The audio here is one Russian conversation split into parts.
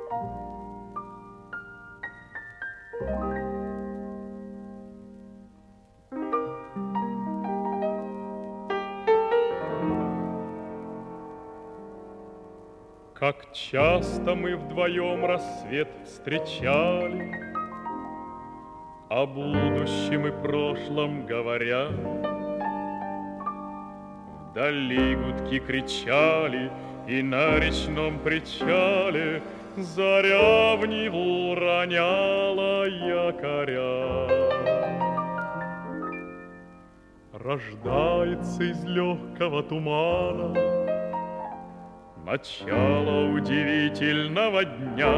Как часто мы вдвоем рассвет встречали, о будущем и прошлом говоря. Вдали гудки кричали, и на речном причале заря в Неву роняла якоря. Рождается из легкого тумана начало удивительного дня.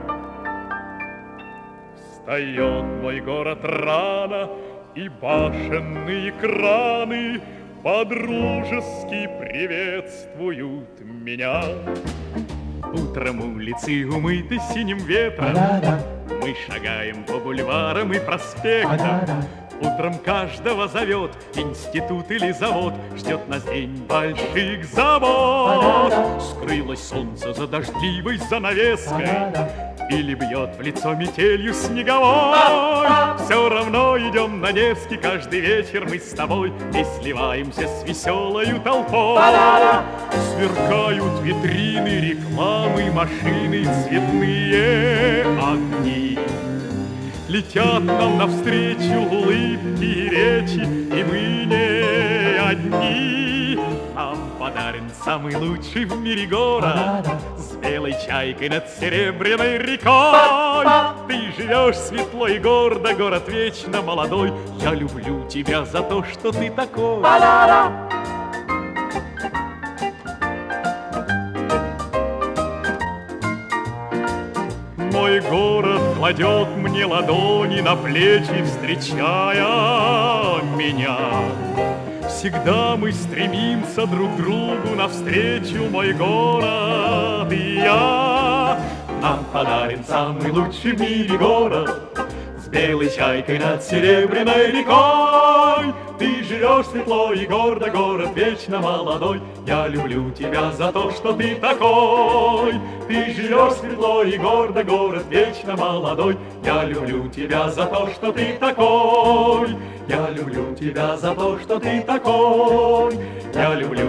Встает мой город рано, и башенные краны подружески приветствуют меня. Утром улицы умыты синим ветром, мы шагаем по бульварам и проспектам. Утром каждого зовет институт или завод, ждет нас день больших забот. Скрылось солнце за дождливой занавеской, или бьет в лицо метелью снеговой. Все равно идем на Невский каждый вечер мы с тобой и сливаемся с веселою толпой. Сверкают витрины, рекламы, машины, цветные огни. Летят нам навстречу улыбки и речи, и мы не одни. Нам подарен самый лучший в мире город с белой чайкой над серебряной рекой. Ты живешь светло и гордо, город вечно молодой. Я люблю тебя за то, что ты такой. Мой город кладет мне ладони на плечи, встречая меня. Всегда мы стремимся друг другу навстречу, мой город и я. Нам подарен самый лучший в мире город с белой чайкой над серебряной рекой. Ты живешь светло и гордо, город вечно молодой. Я люблю тебя за то, что ты такой. Ты живешь светло и гордо, город вечно молодой. Я люблю тебя за то, что ты такой. Я люблю тебя за то, что ты такой. Я люблю